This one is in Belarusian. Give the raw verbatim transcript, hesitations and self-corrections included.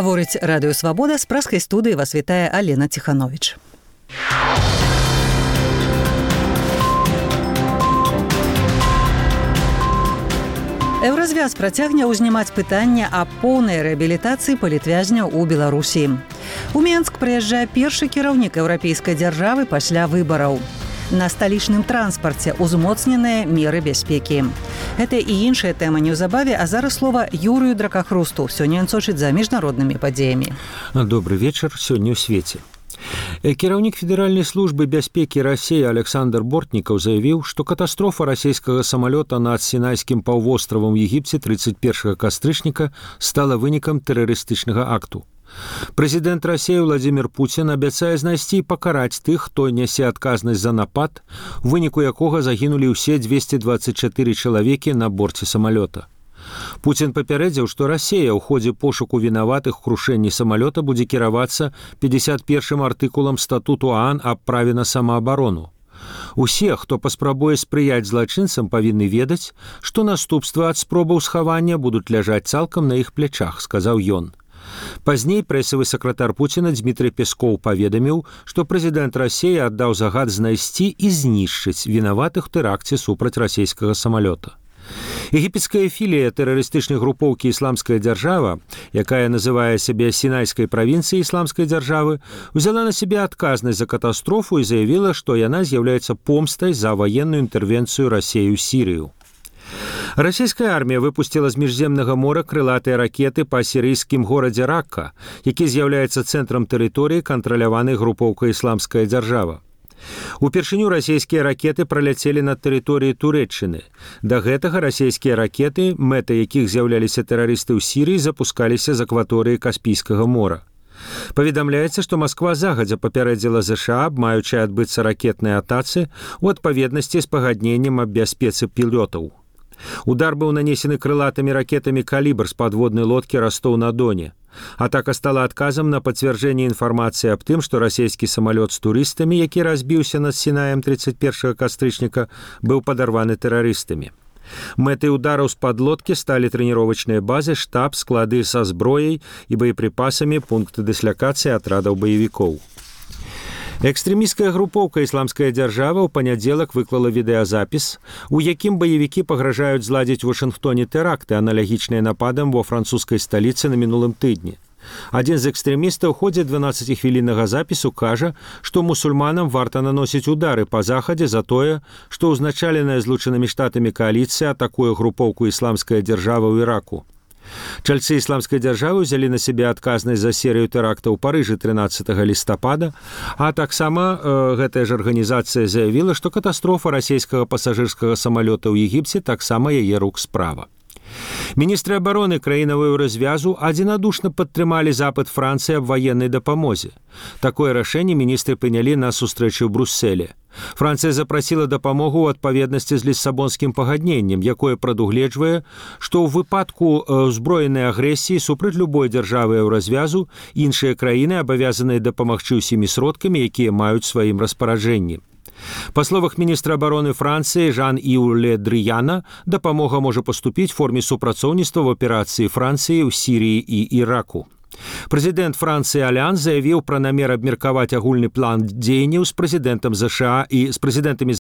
Гаворыць радыё Свабода, з праскай студыі вас вітае Алена Ціхановіч. Еўразвяз працягне ўзнімаць пытанне аб поўнай рэабілітацыі палітвязняў у Беларусі. У Менск прыязджае першы кіраўнік еўрапейскай дзяржавы пасля выбараў. На сталічным транспарце узмоцненыя меры бяспекі. Гэта і іншыя тэмы неўзабаве, а зараз слова Юрыю Дракахрусту. Сёння ён сочыць за міжнароднымі падзеямі. Добры вечар, сёння ў свеце. Кіраўнік Федэральнай службы бяспекі Расіі Александр Бортнікаў заявіў, што катастрофа расійскага самалёта над Сінайскім паўвостравам у Егіпце тридцать первого кастрычніка стала вынікам тэрарыстычнага акту. Прэзідэнт Расіі Владзімір Пуцін абяцае знайсці і пакараць тых, хто нясе адказнасць за напад, у выніку якога загінулі ўсе двести двадцать четыре чалавекі на борце самалёта. Пуцін папярэдзіў, што Расія ў ходзе пошуку вінаватых у крушэнні самалёта будзе кіравацца пятьдесят первым артыкулам статуту ААН аб праве на самаабарону. Усе, хто паспрабуе спрыяць злачынцам, павінны ведаць, што наступствы ад спробаў схавання будуць ляжаць цалкам на іх плячах, сказаў ён. Пазней прэсавы сакратар Пуціна Дмітрый Пескоў паведаміў, што прэзідэнт Расіі аддаў загад знайсці і знішчыць вінаватых у тэракце супраць расійскага самалёта. Егіпецкая філія тэрарыстычнай групоўкі «Ісламская дзяржава», якая называе сябе Сінайскай правінцыяй ісламскай дзяржавы, узяла на сябе адказнасць за катастрофу і заявіла, што яна з'яўляецца помстай за ваенную інтэрвенцыю Расіі ў Сірыю. Расійская армія выпусціла з міжземнага мора крылатыя ракеты па сірыйскім горадзе Ракка, які з'яўляецца цэнтрам тэрыторыі, кантраляванай групоўкай «Ісламская дзяржава». Упершыню расійскія ракеты праляцелі над тэрыторыяй Турэччыны. Да гэтага расійскія ракеты, мэтай якіх з'яўляліся тэрарысты ў Сірыі, запускаліся з акваторыі Каспійскага мора. Паведамляецца, што Масква загадзя папярэдзіла ЗША аб маючай адбыцца ракетнай атацы ў адпаведнасці з пагадненнем аб бяспецы пілётаў. Удар быў нанесены крылатымі ракетамі «Калібр» з падводнай лодкі Ростов-на-Доне. Атака стала адказам на пацвярджэнне інфармацыі аб тым, што расійскі самалёт з турыстамі, які разбіўся над Сінаем тридцать первого кастрычніка, быў падарваны тэрарыстамі. Мэтай удараў з падлодкі сталі трэніровачныя базы, штаб, склады са зброяй і боепрыпасамі, пункты дыслякацыі атрадаў баевікоў. Экстрэмісцкая групоўка «Ісламская дзяржава» ў панядзелак выклала відэазапіс, у якім баевікі пагражаюць зладзіць у Вашынгтоне тэракты, аналагічныя нападам ва французскай сталіцы на мінулым тыдні. Адзін з экстрэмістаў у ходзе дванаццаціхвіліннага запісу кажа, што мусульманам варта наносіць удары па захадзе за тое, што ўзначаленая Злучанымі Штатамі кааліцыя атакуе групоўку «Ісламская дзяржава» ў Іраку. Чальцы ісламскай дзяржавы ўзялі на сябе адказнасць за серыю тэрактаў у Парыжы тринадцатого лістапада, а таксама э, гэтая ж арганізацыя заявіла, што катастрофа расійскага пасажырскага самалёта ў Егіпце таксама яе рук справа. Міністры абароны краінаў еўразвязу адзінадушна падтрымалі запыт Францыі аб ваеннай дапамозе. Такое рашэнне міністры прынялі на сустрэчы ў Брусселе. Францыя запрасіла дапамогу ў адпаведнасці з ліссабонскім пагадненнем, якое прадугледжвае, што ў выпадку ўзброенай агрэсіі супраць любой дзяржавы еўразвязу іншыя краіны абавязаныя дапамагчы ўсімі сродкамі, якія маюць сваім распараджэнні. Па словах міністра абароны Францыі Жан-Ів Ле Дрыяна, дапамога можа паступіць у форме супрацоўніцтва ў аперацыі Францыі ў Сірыі і Іраку. Прэзідэнт Францыі Алян заявіў пра намер абмеркаваць агульны план дзеянняў з прэзідэнтам ЗША і з прэзідэнтамі